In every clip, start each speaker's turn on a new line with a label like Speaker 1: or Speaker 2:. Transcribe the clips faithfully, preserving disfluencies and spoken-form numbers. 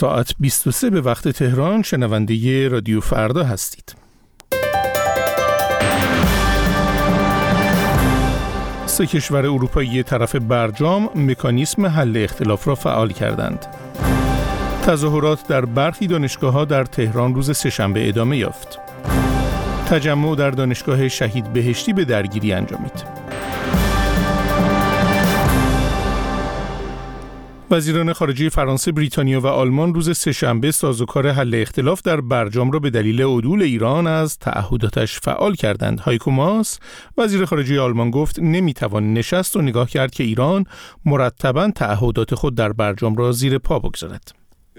Speaker 1: ساعت بیست و سه به وقت تهران شنونده رادیو فردا هستید. سه کشور اروپایی طرف برجام مکانیسم حل اختلاف را فعال کردند. تظاهرات در برخی دانشگاه‌ها در تهران روز سه‌شنبه ادامه یافت. تجمع در دانشگاه شهید بهشتی به درگیری انجامید. وزیران خارجه فرانسه، بریتانیا و آلمان روز سه‌شنبه سازوکار حل اختلاف در برجام را به دلیل عدول ایران از تعهداتش فعال کردند. هایکو ماس، وزیر خارجه آلمان، گفت نمیتوان نشست و نگاه کرد که ایران مرتباً تعهدات خود در برجام را زیر پا بگذارد.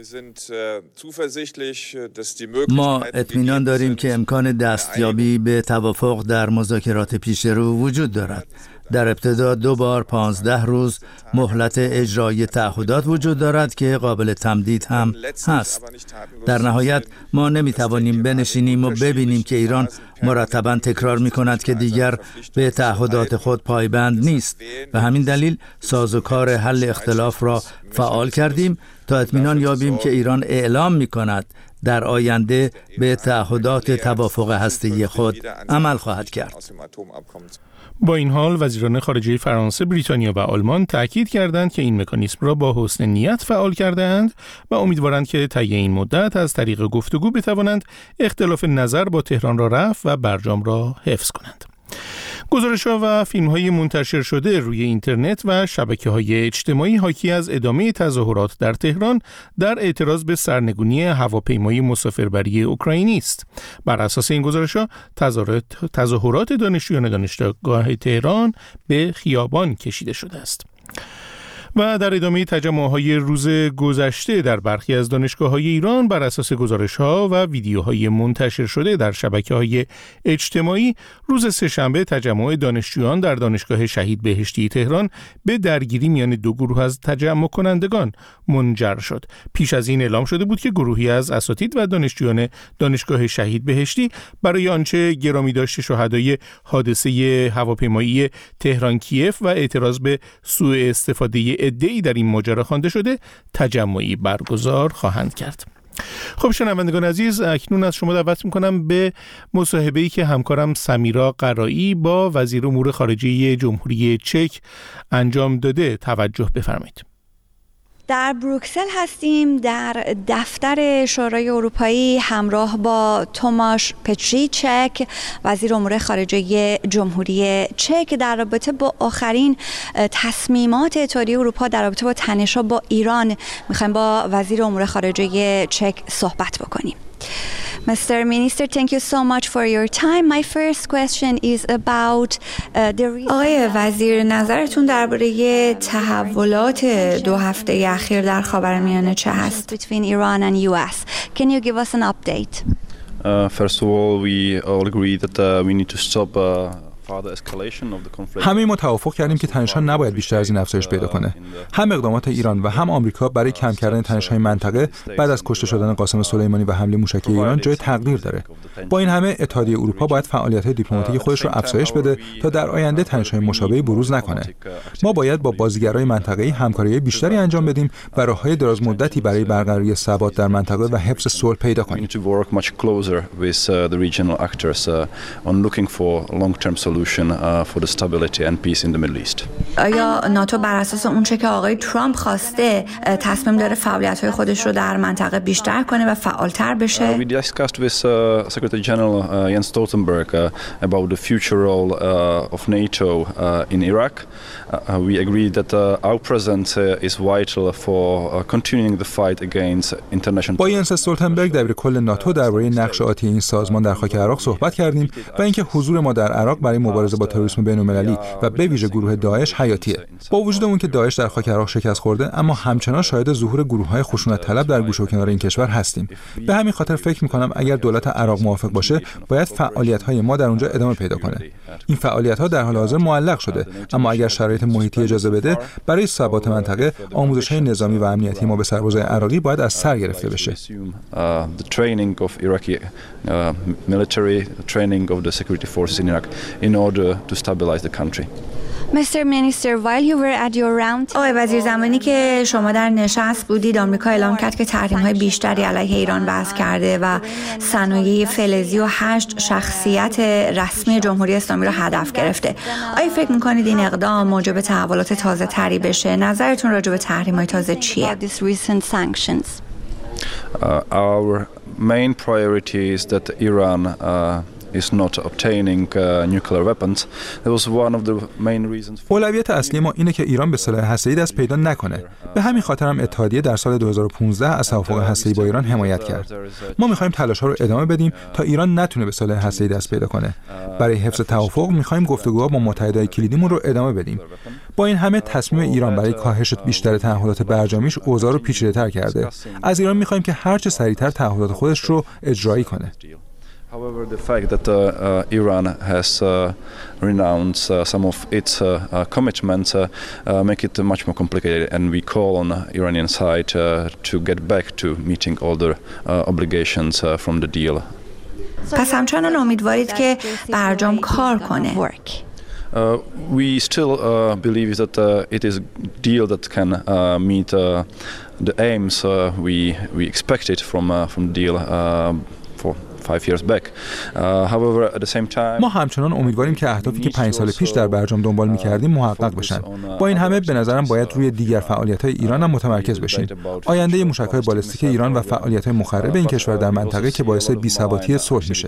Speaker 2: ما اطمینان داریم که امکان دستیابی به توافق در مذاکرات پیش رو وجود دارد. در ابتدا دو بار پانزده روز مهلت اجرای تعهدات وجود دارد که قابل تمدید هم هست. در نهایت ما نمیتوانیم بنشینیم و ببینیم که ایران مرتباً تکرار می‌کند که دیگر به تعهدات خود پایبند نیست. و همین دلیل سازوکار حل اختلاف را فعال کردیم تا اطمینان یابیم که ایران اعلام می‌کند در آینده به تعهدات توافق هسته‌ای خود عمل خواهد کرد.
Speaker 1: با این حال وزیران خارجه فرانسه، بریتانیا و آلمان تأکید کردند که این مکانیسم را با حسن نیت فعال کرده‌اند و امیدوارند که طی این مدت از طریق گفتگو بتوانند اختلاف نظر با تهران را رفع و برجام را حفظ کنند. گزارش‌ها و فیلم‌های منتشر شده روی اینترنت و شبکه‌های اجتماعی حاکی از ادامه تظاهرات در تهران در اعتراض به سرنگونی هواپیمای مسافربری اوکراینی است. بر اساس این گزارش‌ها تظاهرات دانشجویان دانشگاه تهران به خیابان کشیده شده است. و در ادامه تجمع‌های روز گذشته در برخی از دانشگاه‌های ایران بر اساس گزارش‌ها و ویدیوهای منتشر شده در شبکه‌های اجتماعی، روز سه‌شنبه تجمع دانشجویان در دانشگاه شهید بهشتی تهران به درگیری میان دو گروه از تجمع کنندگان منجر شد. پیش از این اعلام شده بود که گروهی از اساتید و دانشجویان دانشگاه شهید بهشتی برای آنچه گرامی داشت شهدای حادثه هواپیمایی تهران کیف و اعتراض به سوء استفاده عده‌ای در این ماجرا خوانده شده تجمعی برگزار خواهند کرد. خب شنوندگان عزیز، اکنون از شما دعوت می‌کنم به مصاحبه‌ای که همکارم سمیرا قرایی با وزیر امور خارجه جمهوری چک انجام داده توجه بفرمایید.
Speaker 3: در بروکسل هستیم، در دفتر شورای اروپایی همراه با توماش پتریچک، وزیر امور خارجه جمهوری چک، در رابطه با آخرین تصمیمات اتحادیه اروپا در رابطه با تنش‌ها با ایران می‌خوایم با وزیر امور خارجه چک صحبت بکنیم. Mister Minister, thank you so much for your time. My first question is about uh, the
Speaker 4: آقای وزیر، نظرتون درباره تحولات دو هفته اخیر در خاورمیانه چه هست؟
Speaker 3: between Iran and U S. Can you give us an update?
Speaker 5: Uh, first of all, we all agree that uh, we need to stop uh,
Speaker 6: همه ما توافق کردیم که تنش‌ها نباید بیشتر از این افزایش پیدا کنه. هم اقدامات ایران و هم آمریکا برای کم کردن تنش‌های منطقه بعد از کشته شدن قاسم سلیمانی و حمله موشکی ایران جای تقدیر داره. با این همه اتحادیه اروپا باید فعالیت‌های دیپلماتیک خودش رو افزایش بده تا در آینده تنش‌های مشابهی بروز نکنه. ما باید با بازیگرای منطقه‌ای همکاری بیشتری انجام بدیم و راه‌های درازمدتی برای برقراری ثبات در منطقه و حفظ صلح پیدا کنیم.
Speaker 5: for the stability and peace in the Middle East.
Speaker 4: آیا ناتو بر اساس اونچه که آقای ترامپ خواسته تصمیم داره فعالیت‌های خودش رو در منطقه بیشتر کنه و فعال‌تر بشه؟
Speaker 5: We discussed with uh, Secretary General uh, Jens Stoltenberg uh, about the future role uh, of NATO uh, in Iraq. Uh, we agree that uh, our presence uh, is vital for uh, continuing the fight against international.
Speaker 6: با ینس استولتنبرگ دبیر کل ناتو درباره نقش آتی این سازمان در خاک عراق صحبت کردیم و اینکه حضور ما در عراق برای مبارزه با تروریسم بین‌المللی و به ویژه گروه داعش حیاتیه. با وجود اون که داعش در خاک عراق شکست خورده، اما همچنان شاهد ظهور گروه‌های خشونت طلب در گوشه و کنار این کشور هستیم. به همین خاطر فکر می‌کنم اگر دولت عراق موافق باشه، باید فعالیت‌های ما در اونجا ادامه پیدا کنه. این فعالیت‌ها در حال حاضر معلق شده، اما اگر شرایط محیطی اجازه بده، برای ثبات منطقه، آموزش‌های نظامی و امنیتی ما به سربازای عراقی باید از سر گرفته بشه.
Speaker 5: The training of Iraqi military training of the security forces in Iraq in order to stabilize the country.
Speaker 3: Mister Minister, while you were at your round
Speaker 4: آقای وزیر، زمانی که شما در نشست بودید، آمریکا اعلام کرد که تحریم‌های بیشتری علیه ایران وضع کرده و صنایع فلزی و هشت شخصیت رسمی جمهوری اسلامی را هدف گرفته. آیا فکر می‌کنید این اقدام موجب تحولات تازه تری بشه؟ نظرتون راجع به تحریم‌های تازه چیه؟
Speaker 5: Uh, our main priority is that Iran uh, is not obtaining uh, nuclear weapons. That was one of the main reasons.
Speaker 6: اولویت اصلی ما اینه که ایران به سلاح هسته‌ای دست پیدا نکنه. به همین خاطر هم اتحادیه در سال دو هزار و پانزده از توافق هسته‌ای با ایران حمایت کرد. ما می‌خوایم تلاش‌ها رو ادامه بدیم تا ایران نتونه به سلاح هسته‌ای دست پیدا کنه. برای حفظ توافق می‌خوایم گفتگوها با متحدای کلیدیمون رو ادامه بدیم. با این همه تصمیم ایران برای کاهش بیشتر تعهدات برجامیش اوضاع رو پیچیده‌تر کرده. از ایران می‌خوایم که هر چه سریعتر تعهدات خودش رو اجرایی کنه.
Speaker 5: However, the fact that uh, uh, Iran has uh, renounced uh, some of its uh, uh, commitments uh, uh, make it much more complicated, and we call on the Iranian side uh, to get back to meeting all the uh, obligations uh, from the deal.
Speaker 4: پس همچنان امیدوارید که برجام کار کنه.
Speaker 5: Uh, we still uh, believe that uh, it is a deal that can uh, meet uh, the aims uh, we we expected from uh, from the deal uh, for five years back. Uh, however, at the same time,
Speaker 6: ما همچنان امیدواریم که اهدافی که پنج سال پیش در برجام دنبال می‌کردیم محقق بشن. با این همه به نظرم باید روی دیگر فعالیت‌های ایران هم متمرکز بشیم. آینده موشک‌های بالستیک ایران و فعالیت‌های مخرب این کشور در منطقه که باعث بی‌ثباتی صلح میشه.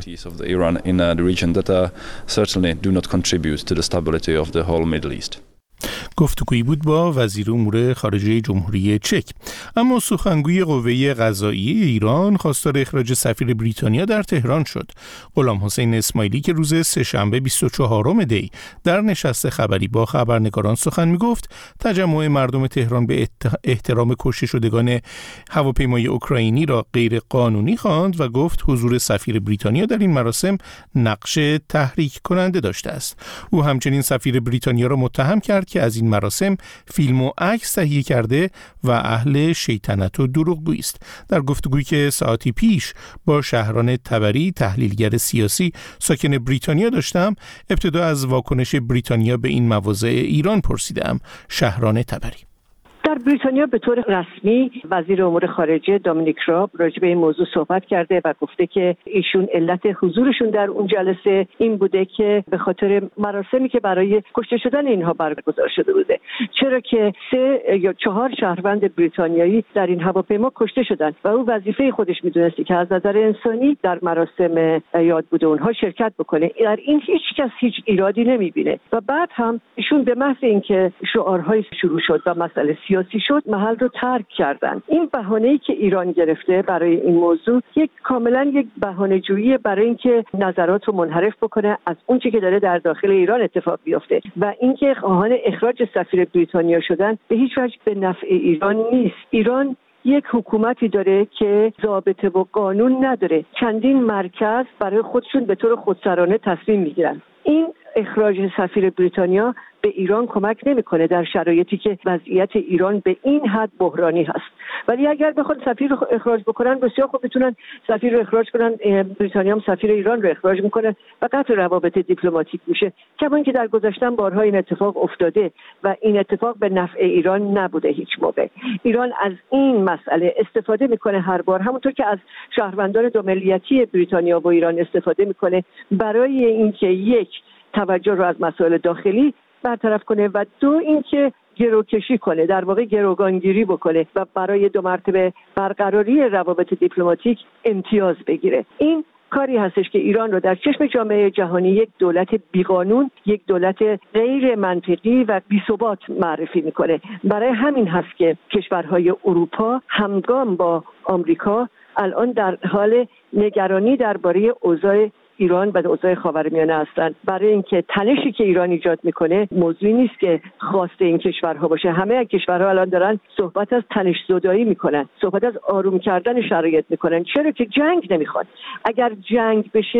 Speaker 1: گفتگویی بود با وزیر امور خارجه جمهوری چک. اما سخنگوی قوه قضاییه ایران خواستار اخراج سفیر بریتانیا در تهران شد. غلام حسین اسماعیلی که روز سه‌شنبه بیست و چهارم دی در نشست خبری با خبرنگاران سخن می‌گفت، تجمع مردم تهران به احترام کشته شدگان هواپیمای اوکراینی را غیر قانونی خواند و گفت حضور سفیر بریتانیا در این مراسم نقش تحریک کننده داشته است. او همچنین سفیر بریتانیا را متهم کرد که از این مراسم فیلم و عکس تهیه کرده و اهل شیطنت و دروغگویی است. در گفتگویی که ساعتی پیش با شهران تبری، تحلیلگر سیاسی ساکن بریتانیا داشتم، ابتدا از واکنش بریتانیا به این مواضع ایران پرسیدم. شهران تبری:
Speaker 7: در بریتانیا به طور رسمی وزیر امور خارجه دامینیک راب راجع به این موضوع صحبت کرده و گفته که ایشون علت حضورشون در اون جلسه این بوده که به خاطر مراسمی که برای کشته شدن اینها برگزار شده بوده، چرا که سه یا چهار شهروند بریتانیایی در این هواپیما کشته شدن و او وظیفه خودش میدونسته که از نظر انسانی در مراسم یاد بوده اونها شرکت بکنه. در این هیچ کس هیچ ایرادی نمیبینه و بعد هم ایشون به محض اینکه شعارهای شروع شد و مسئله سیاسی شد محل رو ترک کردن. این بهانه‌ای که ایران گرفته برای این موضوع یک کاملا یک بهانه‌جویی برای اینکه نظرات رو منحرف بکنه از اون چیزی که داره در داخل ایران اتفاق بیفته و اینکه خواهان اخراج سفیر بریتانیا شدن به هیچ وجه به نفع ایران نیست. ایران یک حکومتی داره که ضابطه و قانون نداره. چندین مرکز برای خودشون به طور خودسرانه تصمیم میگیرن. این اخراج سفیر بریتانیا به ایران کمک نمیکنه در شرایطی که وضعیت ایران به این حد بحرانی هست. ولی اگر بخواد سفیر رو اخراج بکنن بسیار خوب میتونن سفیر رو اخراج کنن. بریتانیا هم سفیر ایران رو اخراج میکنه و قطع روابط دیپلماتیک میشه. کما اینکه در گذشته بارها این اتفاق افتاده و این اتفاق به نفع ایران نبوده هیچ موقع. ایران از این مسئله استفاده میکنه هر بار، همونطور که از شهروندان دو ملیتی بریتانیا و ایران استفاده میکنه برای اینکه یک توجه رو از مسائل داخلی برطرف کنه و دو اینکه گروکشی کنه، در واقع گروگانگیری بکنه و برای دو مرتبه برقراری روابط دیپلماتیک امتیاز بگیره. این کاری هستش که ایران رو در چشم جامعه جهانی یک دولت بیقانون، یک دولت غیر منطقی و بی‌ثبات معرفی میکنه. برای همین هست که کشورهای اروپا همگام با آمریکا الان در حال نگرانی درباره اوضاع ایران و اوضاع خاورمیانه هستند. برای اینکه تنشی که ایران ایجاد میکنه موضوعی نیست که خواست این کشورها باشه. همه از کشورها الان دارن صحبت از تنش زدایی میکنن، صحبت از آروم کردن شرایط میکنن، چرا که جنگ نمیخوان. اگر جنگ بشه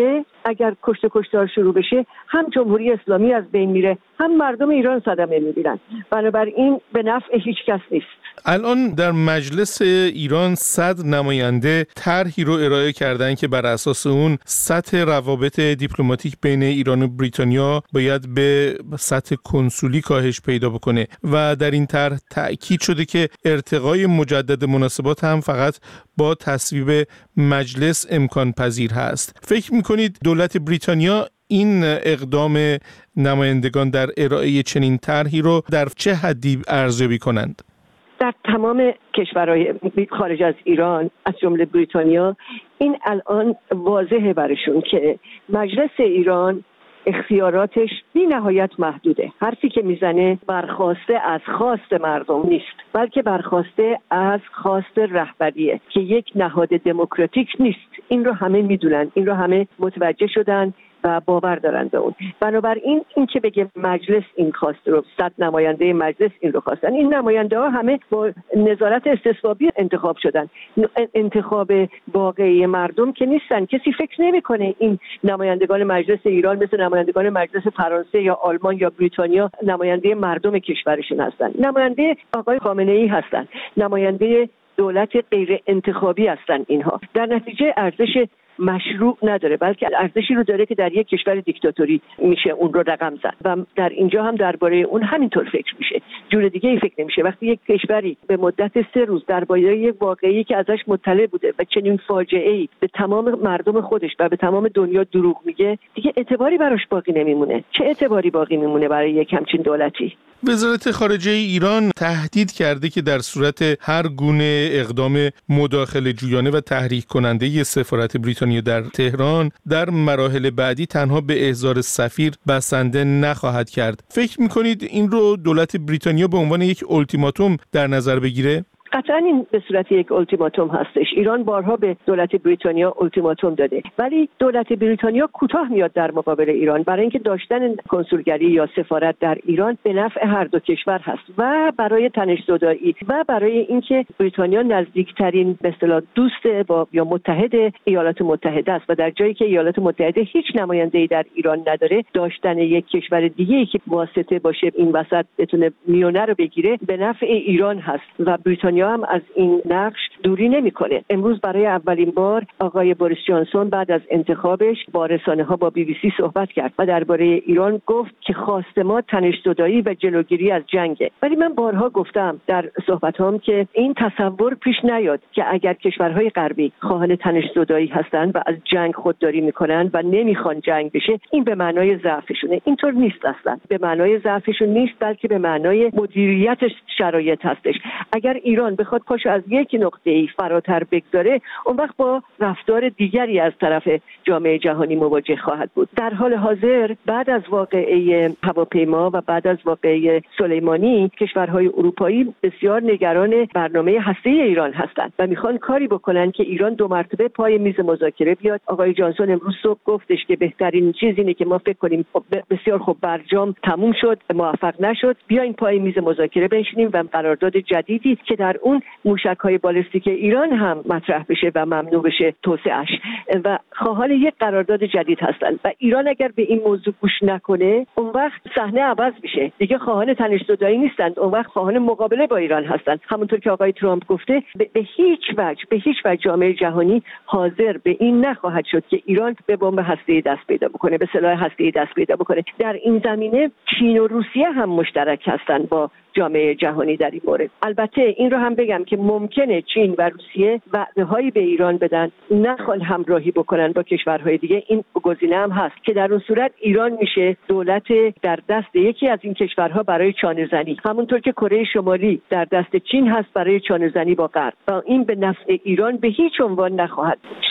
Speaker 7: اگر کشت کشتار شروع بشه هم جمهوری اسلامی از بین میره، هم مردم ایران صدمه میبینن. بنابراین به نفع هیچ کس نیست.
Speaker 1: الان در مجلس ایران صد نماینده طرحی رو ارائه کردن که بر اساس اون سطح روابط دیپلماتیک بین ایران و بریتانیا باید به سطح کنسولی کاهش پیدا بکنه و در این طرح تأکید شده که ارتقای مجدد مناسبات هم فقط با تصویب مجلس امکان پذیر هست. فکر میکنید دولت بریتانیا این اقدام نمایندگان در ارائه چنین طرحی رو در چه حدی ارزیابی کنند؟
Speaker 7: در تمام کشورهای خارج از ایران از جمله بریتانیا این الان واضحه برشون که مجلس ایران اختیاراتش بی نهایت محدوده. حرفی که میزنه برخواسته از خواست مردم نیست، بلکه برخواسته از خواست رهبریه که یک نهاد دموکراتیک نیست. این رو همه میدونن، این رو همه متوجه شدن و باور دارن به اون. بنابراین این که بگه مجلس این خواست رو، صد نماینده مجلس این رو خواستن، این نماینده ها همه با نظارت استصوابی انتخاب شدن، انتخاب واقعی مردم که نیستن. کسی فکر نمیکنه این نمایندگان مجلس ایران مثل نمایندگان مجلس فرانسه یا آلمان یا بریتانیا نماینده مردم کشورشون هستن. نماینده آقای خامنه ای هستن، نماینده دولت غیر انتخابی هستن. اینها در نتیجه ارزش مشروع نداره، بلکه ارزشی رو داره که در یک کشور دیکتاتوری میشه اون رو رقم زد و در اینجا هم درباره اون همینطور فکر میشه، جور دیگه ای فکر نمیشه. وقتی یک کشوری به مدت سه روز درباره یک واقعی که ازش مطلع بوده و چنین فاجعه‌ای به تمام مردم خودش و به تمام دنیا دروغ میگه، دیگه اعتباری براش باقی نمیمونه. چه اعتباری باقی میمونه برای یک همچین دولتی؟
Speaker 1: وزارت خارجه ایران تهدید کرده که در صورت هر گونه اقدام مداخله جویانه و تحریک کننده ی سفارت بریتانیا در تهران در مراحل بعدی تنها به احضار سفیر بسنده نخواهد کرد. فکر می‌کنید این رو دولت بریتانیا به عنوان یک اولتیماتوم در نظر بگیره؟
Speaker 7: قطعا این به صورت یک اولتیماتوم هستش. ایران بارها به دولت بریتانیا اولتیماتوم داده، ولی دولت بریتانیا کوتاه میاد در مقابل ایران، برای اینکه داشتن کنسولگری یا سفارت در ایران به نفع هر دو کشور هست و برای تنش‌زدایی و برای اینکه بریتانیا نزدیکترین به اصطلاح دوست با یا متحد ایالات متحده است و در جایی که ایالات متحده هیچ نماینده‌ای در ایران نداره، داشتن یک کشور دیگه‌ای که واسطه باشه این وسط بتونه میونه رو بگیره به نفع ایران هست و بریتانیا هم از این نقش دوری نمیکنه. امروز برای اولین بار آقای بوریس جانسون بعد از انتخابش با رسانه‌ها با بی بی سی صحبت کرد و درباره ایران گفت که خواست ما تنش‌زدایی و جلوگیری از جنگه. ولی من بارها گفتم در صحبتام که این تصور پیش نیاد که اگر کشورهای غربی خواهان تنش‌زدایی هستند و از جنگ خودداری میکنن و نمیخوان جنگ بشه، این به معنای ضعفشونه. اینطور نیست اصلا. به معنای ضعفشون نیست، بلکه به معنای مدیریت شرایط هستش. اگر ایران بخواد پاشو از یک نقطه‌ای فراتر بگذاره، اون وقت با رفتار دیگری از طرف جامعه جهانی مواجه خواهد بود. در حال حاضر بعد از واقعه هواپیما و بعد از واقعه سلیمانی، کشورهای اروپایی بسیار نگران برنامه هسته‌ای ایران هستند و میخوان کاری بکنن که ایران دو مرتبه پای میز مذاکره بیاد. آقای جانسون امروز صبح گفتش که بهترین چیز اینه که ما فکر کنیم بسیار خوب برجام تموم شد، موفق نشد، بیاین پای میز مذاکره بنشینیم و قرارداد جدیدی که در اون موشک‌های بالستیک ایران هم مطرح بشه و ممنوع بشه توسعه‌اش و خواهان یک قرارداد جدید هستند و ایران اگر به این موضوع گوش نکنه، اون وقت صحنه عوض میشه. دیگه خواهان تنش‌زدایی نیستند، اون وقت خواهان مقابله با ایران هستند. همونطور که آقای ترامپ گفته، به, به هیچ وجه به هیچ وجه جامعه جهانی حاضر به این نخواهد شد که ایران به بمب هسته‌ای دست پیدا بکنه، به سلاح هسته‌ای دست پیدا بکنه. در این زمینه چین و روسیه هم مشترک هستند با جامعه جهانی در این مورد. البته این رو هم بگم که ممکنه چین و روسیه وعده‌هایی به ایران بدن، نخوان همراهی بکنن با کشورهای دیگه. این گزینه هم هست که در اون صورت ایران میشه دولت در دست یکی از این کشورها برای چانه‌زنی، همونطور که کره شمالی در دست چین هست برای چانه‌زنی با غرب و این به نفع ایران به هیچ عنوان نخواهد بود.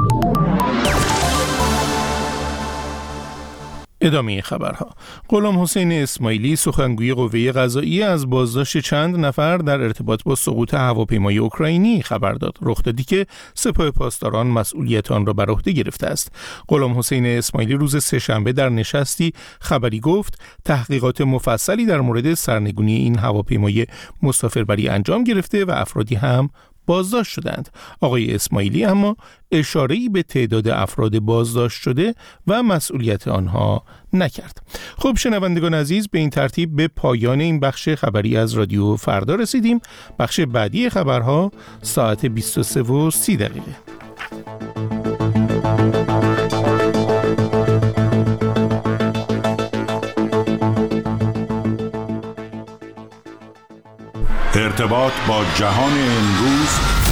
Speaker 1: ادامه خبرها. غلام حسین اسماعیلی سخنگوی قوه قضاییه از بازداشت چند نفر در ارتباط با سقوط هواپیمای اوکراینی خبر داد. رخ دادی که سپاه پاسداران مسئولیت آن را بر عهده گرفته است. غلام حسین اسماعیلی روز سه‌شنبه در نشستی خبری گفت تحقیقات مفصلی در مورد سرنگونی این هواپیمای مسافربری انجام گرفته و افرادی هم بازداشت شدند. آقای اسماعیلی اما اشاره‌ای به تعداد افراد بازداشت شده و مسئولیت آنها نکرد. خب شنوندگان عزیز، به این ترتیب به پایان این بخش خبری از رادیو فردا رسیدیم. بخش بعدی خبرها ساعت بیست و سه و سی دقیقه.
Speaker 8: ارتباط با جهان امروز